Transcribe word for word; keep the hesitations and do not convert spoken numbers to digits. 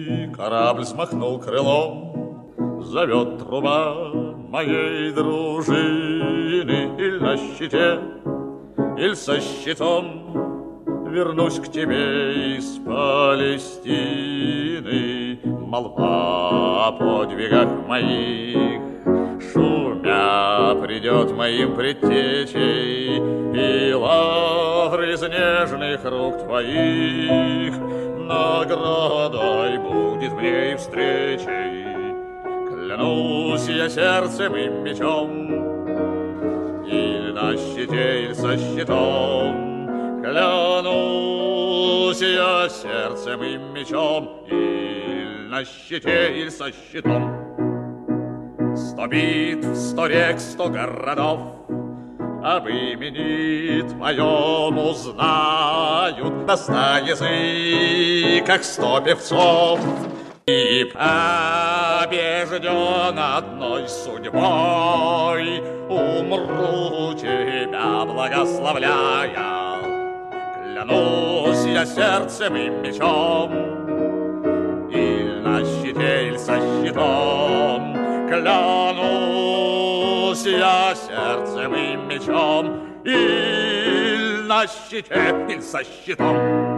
корабль взмахнул крылом, зовет труба моей дружины. Иль на щите, иль со щитом вернусь к тебе из Палестины. Молва о подвигах моих шумя придет моим предтечей, и лавры из нежных рук твоих наградой будет мне и встречей. Клянусь я сердцем и мечом, или на щите, или со щитом. Клянусь я сердцем и мечом, или на щите, или со щитом. Сто битв, сто рек, сто городов об имени твоем узнают на ста языках сто певцов. И побежден одной судьбой умру тебя благословляя. Клянусь я сердцем и мечом, иль на щите, иль со щитом. Клянусь я сердцем и мечом, иль на щите, иль со щитом.